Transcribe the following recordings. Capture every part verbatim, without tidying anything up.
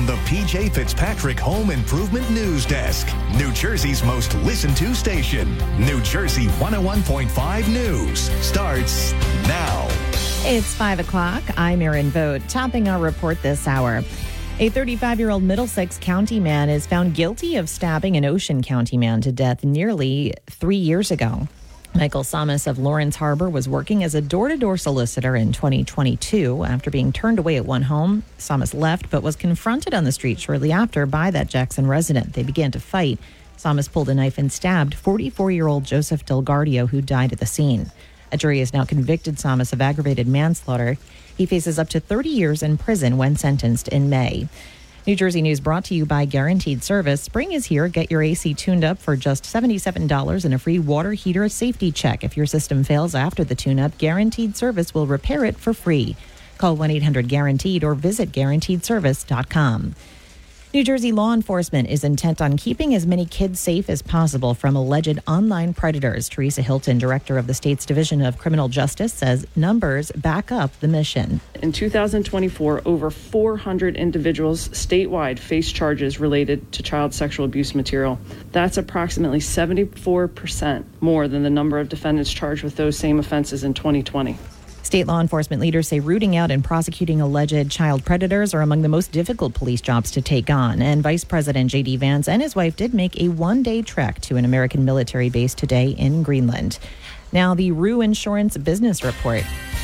the P J Fitzpatrick Home Improvement News Desk, New Jersey's most listened to station. New Jersey one oh one point five News starts now. It's five o'clock. I'm Erin Vogt, topping our report this hour. A thirty-five-year-old Middlesex County man is found guilty of stabbing an Ocean County man to death nearly three years ago. Michael Samas of Lawrence Harbor was working as a door-to-door solicitor in twenty twenty-two. After being turned away at one home, Samas left but was confronted on the street shortly after by that Jackson resident. They began to fight. Samas pulled a knife and stabbed forty-four-year-old Joseph DelGardio, who died at the scene. A jury has now convicted Samas of aggravated manslaughter. He faces up to thirty years in prison when sentenced in May. New Jersey News brought to you by Guaranteed Service. Spring is here. Get your A C tuned up for just seventy-seven dollars and a free water heater safety check. If your system fails after the tune-up, Guaranteed Service will repair it for free. Call one eight hundred guaranteed or visit guaranteed service dot com. New Jersey law enforcement is intent on keeping as many kids safe as possible from alleged online predators. Teresa Hilton, director of the state's Division of Criminal Justice, says numbers back up the mission. In two thousand twenty-four, over four hundred individuals statewide faced charges related to child sexual abuse material. That's approximately seventy-four percent more than the number of defendants charged with those same offenses in twenty twenty. State law enforcement leaders say rooting out and prosecuting alleged child predators are among the most difficult police jobs to take on. And Vice President J D. Vance and his wife did make a one-day trek to an American military base today in Greenland. Now, the Rue Insurance Business Report.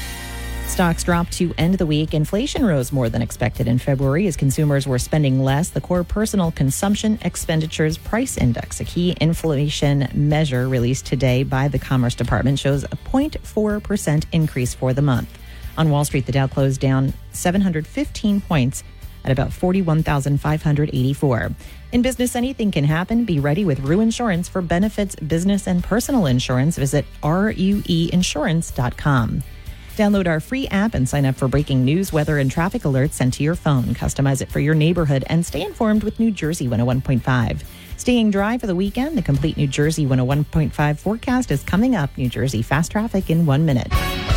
Stocks dropped to end the week. Inflation rose more than expected in February as consumers were spending less. The core personal consumption expenditures price index, a key inflation measure released today by the Commerce Department, shows a zero point four percent increase for the month. On Wall Street, the Dow closed down seven hundred fifteen points at about forty-one thousand five hundred eighty-four. In business, anything can happen. Be ready with Rue Insurance for benefits, business, and personal insurance. Visit rue insurance dot com. Download our free app and sign up for breaking news, weather, and traffic alerts sent to your phone. Customize it for your neighborhood and stay informed with New Jersey one oh one point five. Staying dry for the weekend, the complete New Jersey one oh one point five forecast is coming up. New Jersey fast traffic in one minute.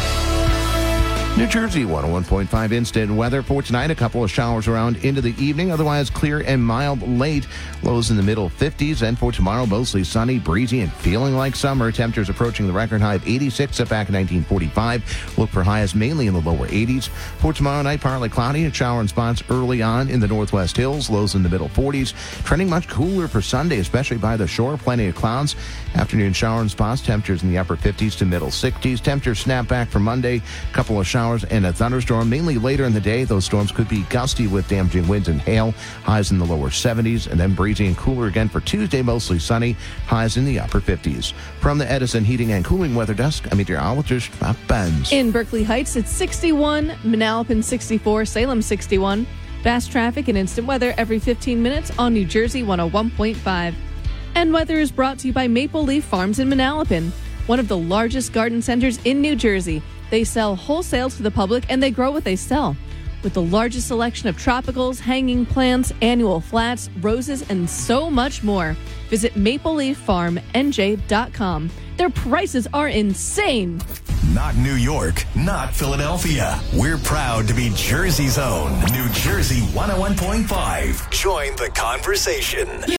New Jersey one oh one point five instant weather for tonight. A couple of showers around into the evening. Otherwise clear and mild late. Lows in the middle fifties. And for tomorrow, mostly sunny, breezy, and feeling like summer. Temperatures approaching the record high of eighty-six set back in nineteen forty-five. Look for highs mainly in the lower eighties. For tomorrow night, partly cloudy. A shower in spots early on in the northwest hills. Lows in the middle forties. Trending much cooler for Sunday, especially by the shore. Plenty of clouds. Afternoon shower in spots. Temperatures in the upper fifties to middle sixties. Temperatures snap back for Monday. Couple of showers and a thunderstorm mainly later in the day. Those storms could be gusty with damaging winds and hail. Highs in the lower seventies, and then breezy and cooler again for Tuesday. Mostly sunny. Highs in the upper fifties. From the Edison Heating and Cooling Weather Desk, I'm meteorologist Bob Benz. In Berkeley Heights, it's sixty-one, Manalapan sixty-four, Salem sixty-one. Fast traffic and instant weather every fifteen minutes on New Jersey one oh one point five. And weather is brought to you by Maple Leaf Farms in Manalapan, one of the largest garden centers in New Jersey. They sell wholesale to the public, and they grow what they sell. With the largest selection of tropicals, hanging plants, annual flats, roses, and so much more. Visit maple leaf farm n j dot com. Their prices are insane. Not New York, not Philadelphia. We're proud to be Jersey's own New Jersey one oh one point five. Join the conversation.